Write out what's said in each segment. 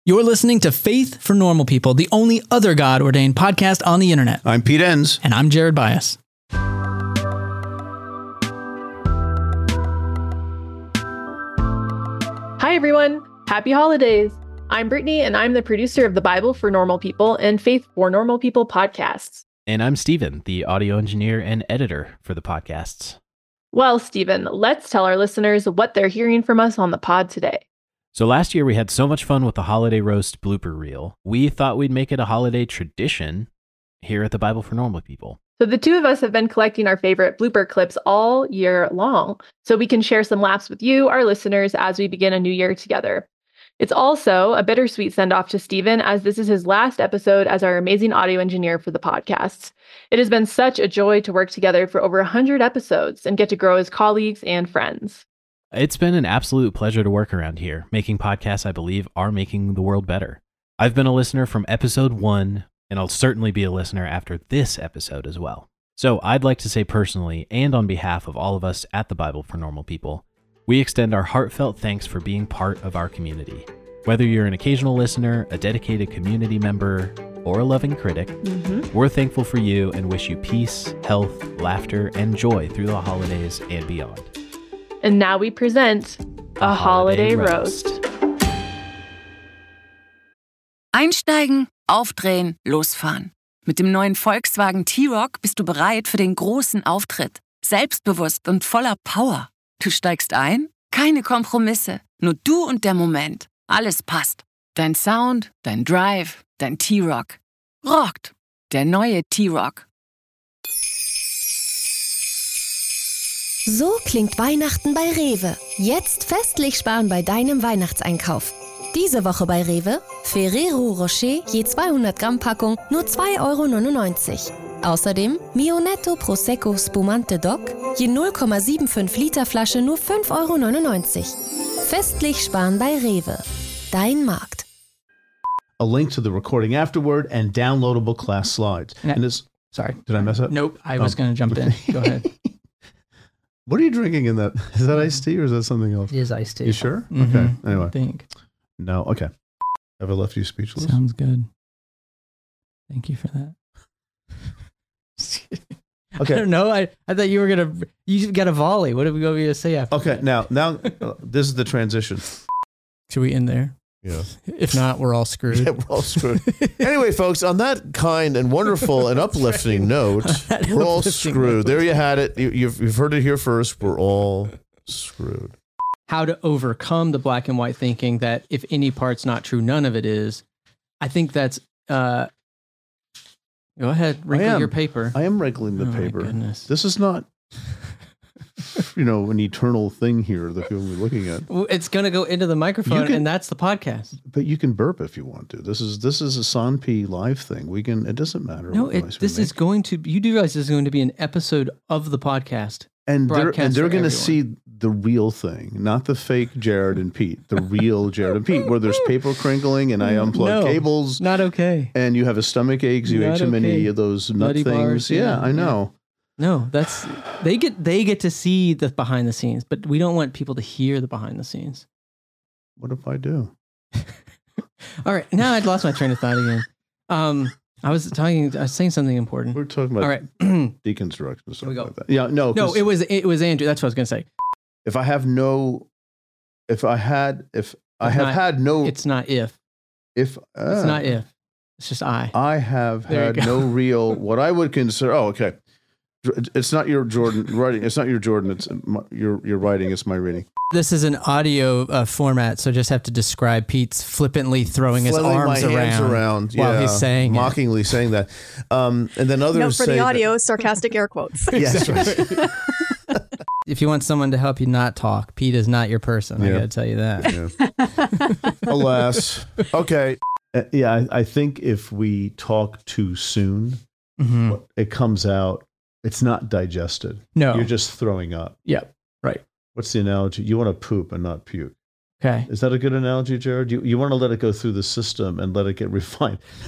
You're listening to Faith for Normal People, the only other God-ordained podcast on the internet. I'm Pete Enns. And I'm Jared Bias. Hi, everyone. Happy holidays. I'm Brittany, and I'm the producer of the Bible for Normal People and Faith for Normal People podcasts. And I'm Steven, the audio engineer and editor for the podcasts. Well, Steven, let's tell our listeners what they're hearing from us on the pod today. So last year we had so much fun with the Holiday Roast blooper reel. We thought we'd make it a holiday tradition here at the Bible for Normal People. So the two of us have been collecting our favorite blooper clips all year long, so we can share some laughs with you, our listeners, as we begin a new year together. It's also a bittersweet send-off to Steven, as this is his last episode as our amazing audio engineer for the podcasts. It has been such a joy to work together for over 100 episodes and get to grow as colleagues and friends. It's been an absolute pleasure to work around here. Making podcasts, I believe, are making the world better. I've been a listener from episode 1, and I'll certainly be a listener after this episode as well. So I'd like to say personally, and on behalf of all of us at the Bible for Normal People, we extend our heartfelt thanks for being part of our community. Whether you're an occasional listener, a dedicated community member, or a loving critic, we're thankful for you and wish you peace, health, laughter, and joy through the holidays and beyond. And now we present a Holiday Roast. Einsteigen, aufdrehen, losfahren. Mit dem neuen Volkswagen T-Roc bist du bereit für den großen Auftritt. Selbstbewusst und voller Power. Du steigst ein, keine Kompromisse, nur du und der Moment. Alles passt. Dein Sound, dein Drive, dein T-Roc. Rockt. Der neue T-Roc. So klingt Weihnachten bei Rewe. Jetzt festlich sparen bei deinem Weihnachtseinkauf. Diese Woche bei Rewe: Ferrero Rocher je 200 Gramm Packung nur 2,99 €. Außerdem Mio-Netto Prosecco Spumante Doc je 0,75 Liter Flasche nur 5,99 €. Festlich sparen bei Rewe. Dein Markt. A link to the recording afterward and downloadable class slides. Sorry. Did I mess up? Nope. I was going to jump in. Go ahead. What are you drinking in that? Is that iced tea or is that something else? It is iced tea. You sure? Mm-hmm. Okay. Anyway. I think. No. Okay. Have I left you speechless? Sounds good. Thank you for that. Okay. I don't know. I thought you were you got a volley. What are we going to say after? Okay. that? Now, this is the transition. Should we end there? Yeah. If not, we're all screwed. Yeah, we're all screwed. Anyway, folks, on that kind and wonderful and uplifting note, we're all screwed. There you had it. You've heard it here first. We're all screwed. How to overcome the black and white thinking that if any part's not true, none of it is. I think that's... go ahead, wrinkle your paper. I am wrinkling the Oh, my paper. goodness. This is not... an eternal thing here that people will be looking at. Well, it's going to go into the microphone, and that's the podcast. But you can burp if you want to. This is a Sanpi live thing. We can. It doesn't matter. No, what noise we this make. is going to. You do realize this is going to be an episode of the podcast, and they're broadcast going for to everyone. see the real thing, not the fake Jared and Pete. The real Jared and Pete, where there's paper crinkling and I unplug cables. Not okay. And you have a stomach aches. You ate too many of those nut Nutty things. bars, Yeah, I know. No, that's they get to see the behind the scenes, but we don't want people to hear the behind the scenes. What if I do? All right, now I'd lost my train of thought again. I was saying something important. We're talking about All right. deconstruction and stuff we go. like that. Yeah, no. No, it was Andrew. That's what I was going to say. If I have no, if I had, if I have not- had no, It's not if. if It's not if. It's just I. I have There you had go. no real, what I would consider, okay. It's not your Jordan writing. It's not your Jordan. It's your writing. It's my reading. This is an audio format, so just have to describe Pete's flippantly throwing his Flailing arms my hands around while he's saying it. mockingly saying that. And then others Note for say the that- audio, sarcastic air quotes. Yes, right. If you want someone to help you not talk, Pete is not your person. I Yeah. got to tell you that. Yeah. Alas. Okay. I think if we talk too soon, it comes out. It's not digested. No. You're just throwing up. Yep. Right. What's the analogy? You want to poop and not puke. Okay. Is that a good analogy, Jared? You want to let it go through the system and let it get refined.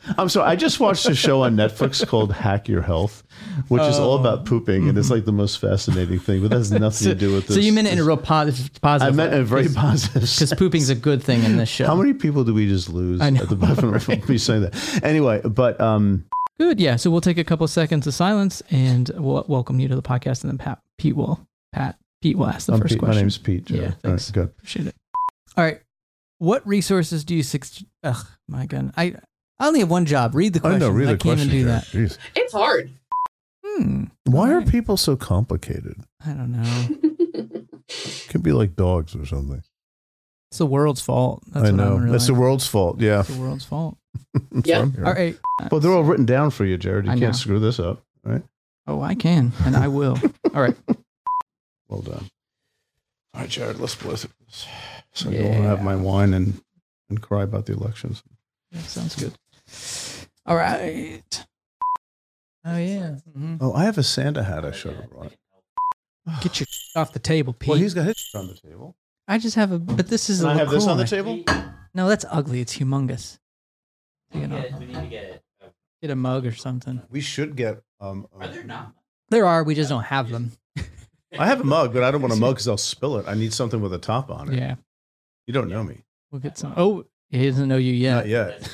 I'm sorry. I just watched a show on Netflix called Hack Your Health, which is all about pooping, and it's like the most fascinating thing, but that has nothing to do with this. So you meant it in a real positive I meant it very positive. Because pooping's a good thing in this show. How many people do we just lose at the bottom of me saying that? Anyway, but good. Yeah. So we'll take a couple of seconds of silence, and we'll welcome you to the podcast, and then Pete will ask the first question. My name's Pete. Joe. Yeah, thanks. All right, good. Appreciate it. All right. What resources do you my God. I only have one job. Read the question. I know, read the I can't question. even do that. Jeez. It's hard. Why are people so complicated? I don't know. Could be like dogs or something. It's the world's fault. That's I what know. I'm That's the world's fault. Yeah. It's the world's fault. Yeah. All right. Well, they're all written down for you, Jared. You I can't know. screw this up, right? Oh, I can, and I will. All right. Well done. All right, Jared, let's bless it. So you won't have my wine and cry about the elections. Yeah, sounds good. All right. Oh, yeah. Mm-hmm. Oh, I have a Santa hat I should have brought. Get your off the table, Pete. Well, he's got his on the table. I just have but this is Can a I have this on the LaCroix. table? No, that's ugly. It's humongous. We need to get it. Get a mug or something. We should get. Are there not? There are. We just don't have them. I have a mug, but I don't want a mug because I'll spill it. I need something with a top on it. Yeah. You don't know me. We'll get some. Oh, he doesn't know you yet. Not yet.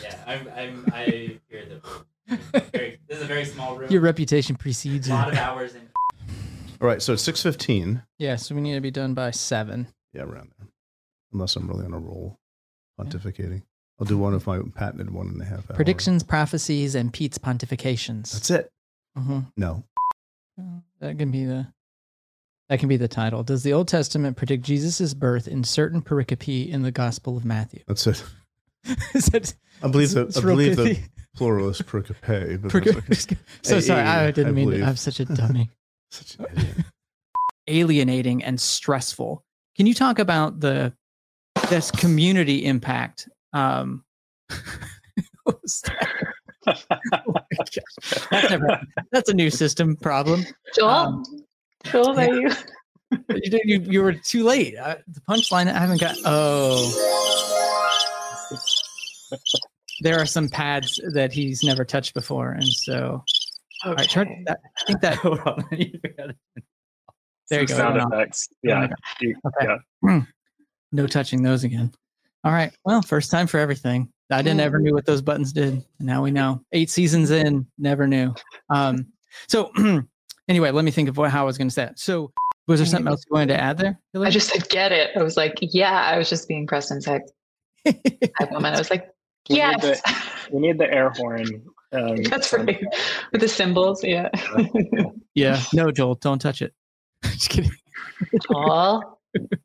I hear this is a very small room. Your reputation precedes A you. lot of hours in. All right, so it's 6:15. Yeah, so we need to be done by 7. Yeah, around there. Unless I'm really on a roll, pontificating. I'll do one of my patented 1.5 hours. Predictions, prophecies, and Pete's pontifications. That's it. Mm-hmm. No. That can be the title. Does the Old Testament predict Jesus' birth in certain pericope in the Gospel of Matthew? That's it. Is that, I believe it's real the pithy. plural is pericope. But that's okay. So sorry, I didn't mean to. believe. I'm such a dummy. Such an idiot. Alienating and stressful. Can you talk about this community impact? What was that? Oh my gosh. That's a new system problem. Joel, Joel, are you? You were too late. The punchline I haven't got. Oh, there are some pads that he's never touched before, and so. Okay. All right, turn that. I think that. Hold on. There you go. Sound effects. Yeah. Okay. Yeah. No touching those again. All right. Well, first time for everything. I never knew what those buttons did. And now we know. 8 seasons in, never knew. So anyway, let me think of how I was going to say it. So was there something else you wanted to add there, Hillary? I just said, get it. I was like, yeah, I was just being Preston's type moment. I was like, yes. We need the air horn. That's right. With the symbols. Yeah. Yeah. No, Joel, don't touch it. Just kidding. Joel.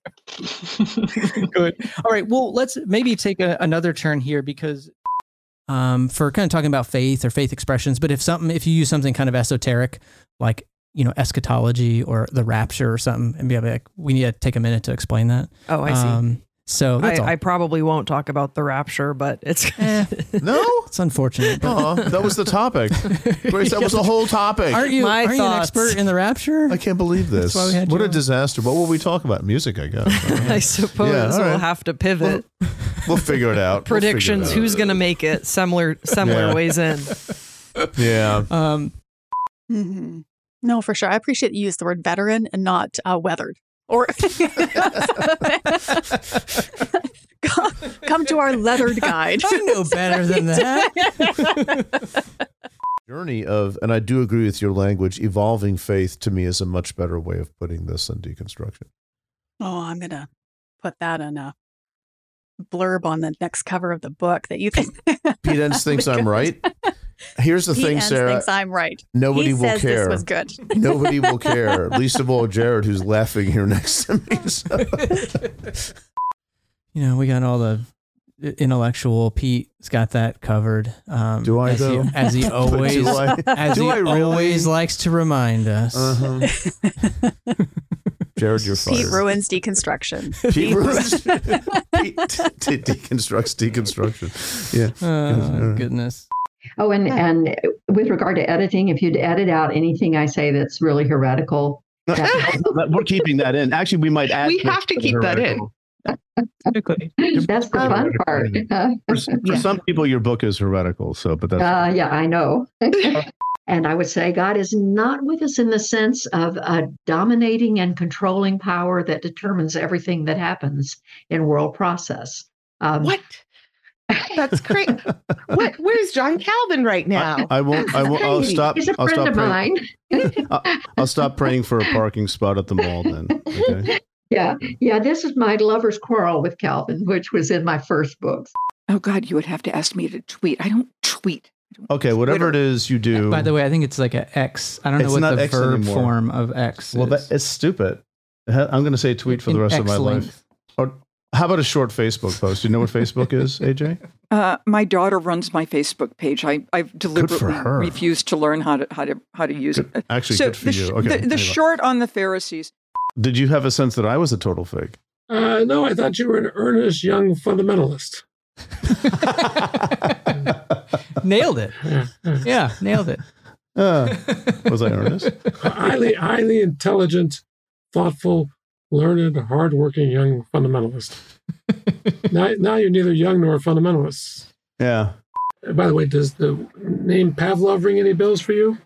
Good. All right. Well, let's maybe take another turn here because for kind of talking about faith or faith expressions, but if you use something kind of esoteric, like, eschatology or the rapture or something, and be like, we need to take a minute to explain that. Oh, I see. So that's all. I probably won't talk about the rapture, but it's No? It's unfortunate. Oh, that was the topic. Grace, that was the whole topic. Aren't you My an thoughts. expert in the rapture? I can't believe this. That's why we had What you a on. disaster. What will we talk about? Music, I guess. I suppose Yeah, all we'll right. have to pivot. We'll figure it out. Predictions, who's going to make it? Similar Yeah. ways in. Yeah. Mm-hmm. No, for sure. I appreciate you use the word veteran and not weathered. Or come to our lettered guide. I know better than that. Journey of, and I do agree with your language, evolving faith to me is a much better way of putting this than deconstruction. Oh, I'm going to put that in a blurb on the next cover of the book that you can. Pete Enns thinks I'm right. Here's the Pete thing, Enns Sarah. thinks I'm right. Nobody he will says care. This was good. Nobody will care. Least of all Jared, who's laughing here next to me. So. We got all the intellectual. Pete's got that covered. Do I, as though? As he always, Do I? as Do he I really? always likes to remind us. Jared, you're fired. Pete ruins deconstruction. Pete ruins. Pete deconstructs deconstruction. Yeah. Oh, goodness. Oh, and with regard to editing, if you'd edit out anything I say that's really heretical, We're keeping that in. Actually, we might add. We have to keep that in. That's the fun part. For some people, your book is heretical. So, but that's Yeah, I know. And I would say God is not with us in the sense of a dominating and controlling power that determines everything that happens in world process. What? That's great. Where's John Calvin right now? I won't. I'll stop. He's a I'll friend stop of praying. mine. I'll stop praying for a parking spot at the mall then. Okay. Yeah. This is my lover's quarrel with Calvin, which was in my first book. Oh God, you would have to ask me to tweet. I don't tweet. Okay, whatever it is you do. By the way, I think it's like an X. I don't know what the X verb anymore. form of X is. Well, it's stupid. I'm going to say tweet for the rest of my life. Or how about a short Facebook post? Do you know what Facebook is, AJ? My daughter runs my Facebook page. I've deliberately refused to learn how to use it. Actually, good for you. Okay. The short on the Pharisees. Did you have a sense that I was a total fake? No, I thought you were an earnest young fundamentalist. Nailed it. Yeah, nailed it. Was I earnest? Highly intelligent, thoughtful, learned, hardworking young fundamentalist. now you're neither young nor a fundamentalist. Yeah. By the way, does the name Pavlov ring any bells for you?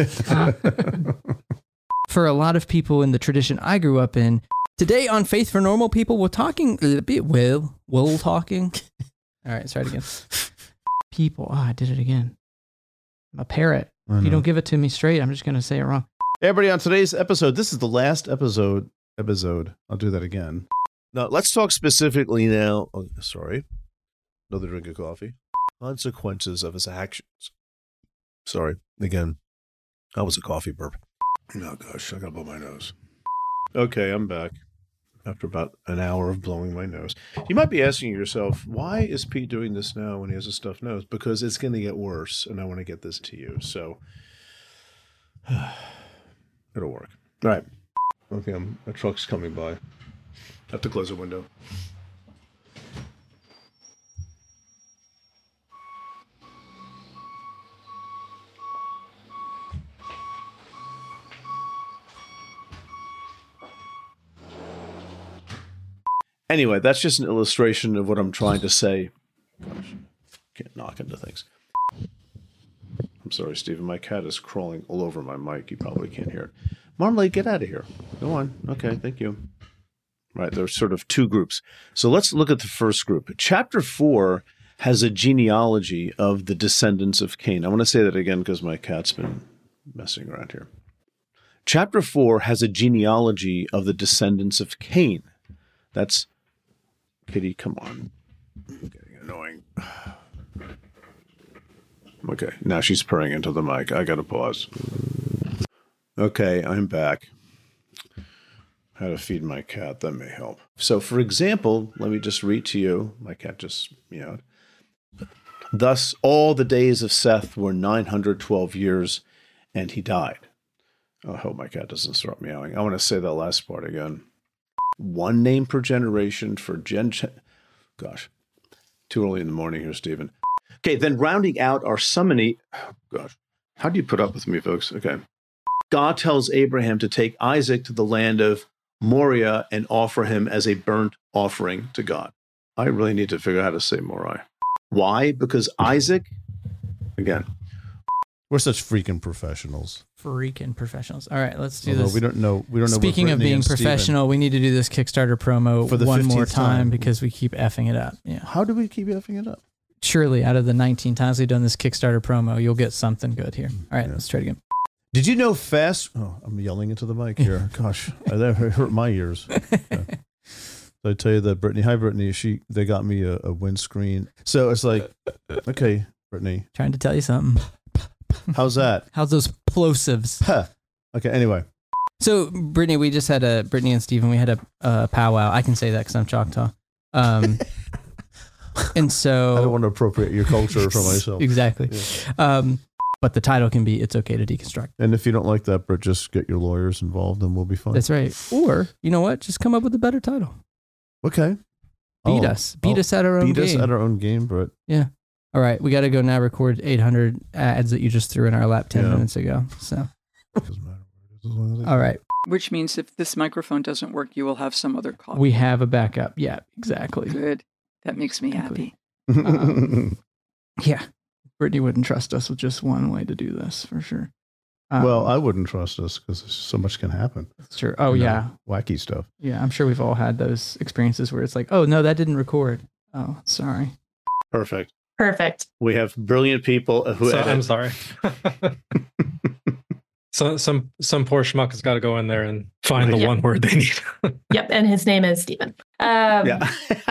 For a lot of people in the tradition I grew up in, today on Faith for Normal People, we're talking a bit talking. All right, let's try it again. People. I did it again. I'm a parrot. If you don't give it to me straight, I'm just going to say it wrong. Hey, everybody, on today's episode, this is the last episode. I'll do that again. Now, let's talk specifically now. Oh, sorry. Another drink of coffee. Consequences of his actions. Sorry. Again, that was a coffee burp. Oh, gosh. I got to blow my nose. Okay, I'm back. After about an hour of blowing my nose. You might be asking yourself, why is Pete doing this now when he has a stuffed nose? Because it's going to get worse, and I want to get this to you. So, it'll work. All right. Okay, a truck's coming by. I have to close the window. Anyway, that's just an illustration of what I'm trying to say. Gosh, can't knock into things. I'm sorry, Stephen. My cat is crawling all over my mic. You probably can't hear it. Marmalade, get out of here. Go on. Okay, thank you. Right, there's sort of two groups. So let's look at the first group. Chapter 4 has a genealogy of the descendants of Cain. I want to say that again because my cat's been messing around here. Chapter 4 has a genealogy of the descendants of Cain. That's Kitty, come on. I'm getting annoying. Okay, now she's purring into the mic. I gotta pause. Okay, I'm back. How to feed my cat, that may help. So, for example, let me just read to you. My cat just meowed. Thus, all the days of Seth were 912 years, and he died. I hope my cat doesn't start meowing. I want to say that last part again. One name per generation for gosh, too early in the morning here, Stephen. Okay, then rounding out our summary. Oh, gosh, how do you put up with me, folks? Okay. God tells Abraham to take Isaac to the land of Moriah and offer him as a burnt offering to God. I really need to figure out how to say Moriah. Why? Because Isaac, again. We're such freaking professionals. All right, let's do this. We don't know. Speaking of being professional, we need to do this Kickstarter promo for the one more 15th time because we keep effing it up. Yeah. How do we keep effing it up? Surely, out of the 19 times we've done this Kickstarter promo, you'll get something good here. All right, let's try it again. Did you know fast? Oh, I'm yelling into the mic here. Gosh, that hurt my ears. Yeah. So I tell you that Brittany, hi Brittany, they got me a windscreen. So it's like, okay, Brittany, trying to tell you something. How's that? How's those plosives? Huh. Okay, anyway. So Brittany, we just had Brittany and Stephen, we had a powwow. I can say that because I'm Choctaw. And so I don't want to appropriate your culture for myself. Exactly. Yeah. But the title can be, It's Okay to Deconstruct. And if you don't like that, Britt, just get your lawyers involved and we'll be fine. That's right. Or, you know what? Just come up with a better title. Okay. Beat us at our own game. Beat us at our own game, Britt. Yeah. All right. We got to go now record 800 ads that you just threw in our lap 10 minutes ago. So. All right. Which means if this microphone doesn't work, you will have some other coffee. We have a backup. Yeah, exactly. Good. That makes me happy. Yeah. Brittany wouldn't trust us with just one way to do this for sure. Well, I wouldn't trust us because so much can happen. That's true. Oh, yeah. Wacky stuff. Yeah, I'm sure we've all had those experiences where it's like, oh, no, that didn't record. Oh, sorry. Perfect. We have brilliant people who I'm sorry. So some poor schmuck has got to go in there and find the one word they need. Yep, and his name is Stephen. Yeah.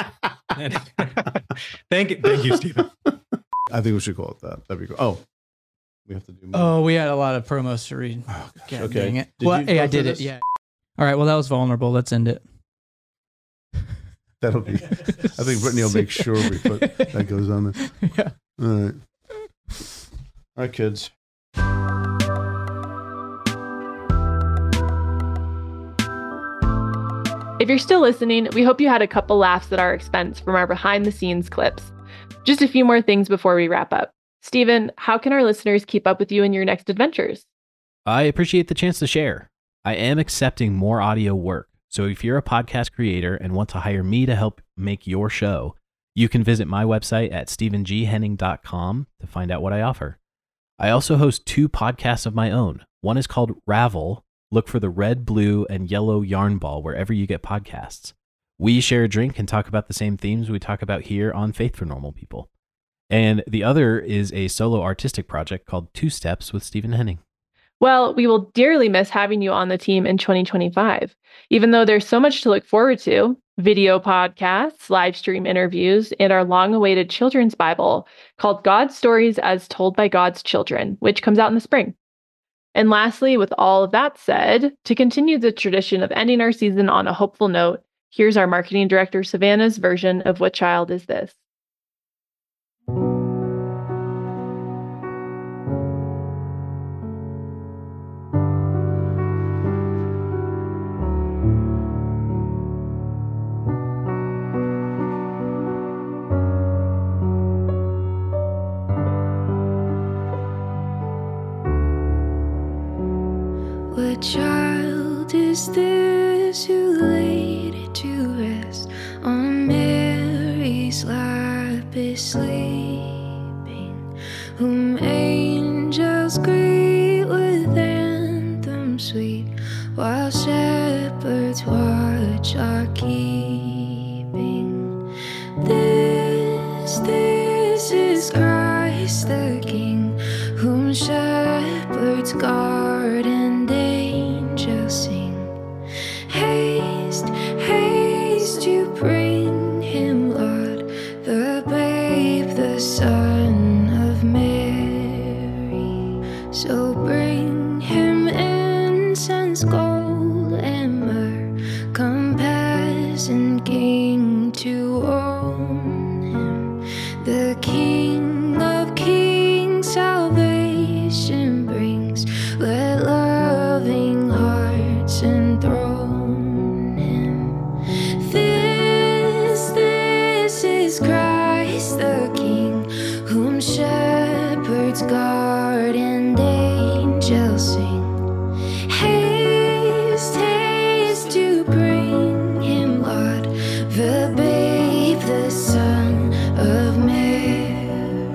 Thank you, Stephen. I think we should call it that. That'd be cool. Oh, we have to do more. Oh, we had a lot of promos to read. Oh, gosh. God Okay. dang it. Did Well, you hey, go I through did it. this? Yeah. All right. Well, that was vulnerable. Let's end it. That'll be. I think Brittany will make sure we put that goes on there. Yeah. All right. All right, kids. If you're still listening, we hope you had a couple laughs at our expense from our behind the scenes clips. Just a few more things before we wrap up. Stephen, how can our listeners keep up with you in your next adventures? I appreciate the chance to share. I am accepting more audio work. So if you're a podcast creator and want to hire me to help make your show, you can visit my website at stephengenning.com to find out what I offer. I also host 2 podcasts of my own. One is called Ravel. Look for the red, blue, and yellow yarn ball wherever you get podcasts. We share a drink and talk about the same themes we talk about here on Faith for Normal People. And the other is a solo artistic project called 2 Steps with Stephen Henning. Well, we will dearly miss having you on the team in 2025. Even though there's so much to look forward to, video podcasts, live stream interviews, and our long-awaited children's Bible called God's Stories as Told by God's Children, which comes out in the spring. And lastly, with all of that said, to continue the tradition of ending our season on a hopeful note, here's our marketing director, Savannah's version of What Child Is This? What child is this who laid it to rest on Mary's lap is sleeping, whom angels greet with anthems sweet, while shepherds watch are keeping? This is Christ the King, whom shepherds guard and angels sing. Haste, haste, you bring him, Lord, the babe, the Son of Mary. So bring him incense, gold, and myrrh, compass and king to own him, the King of kings, salvation brings. Let loving hearts enthrone him. This is Christ the King, whom shepherds guard and angels sing. Haste, haste to bring him, Lord, the babe, the Son of Mary.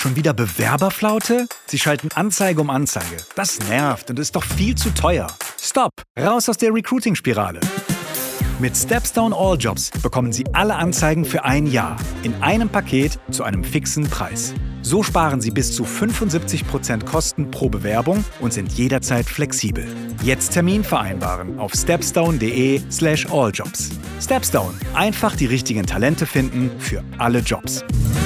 Schon wieder Bewerberflaute? Sie schalten Anzeige um Anzeige. Das nervt und ist doch viel zu teuer. Stopp! Raus aus der Recruiting-Spirale. Mit Stepstone All Jobs bekommen Sie alle Anzeigen für ein Jahr in einem Paket zu einem fixen Preis. So sparen Sie bis zu 75% Kosten pro Bewerbung und sind jederzeit flexibel. Jetzt Termin vereinbaren auf stepstone.de/alljobs. Stepstone. Einfach die richtigen Talente finden für alle Jobs.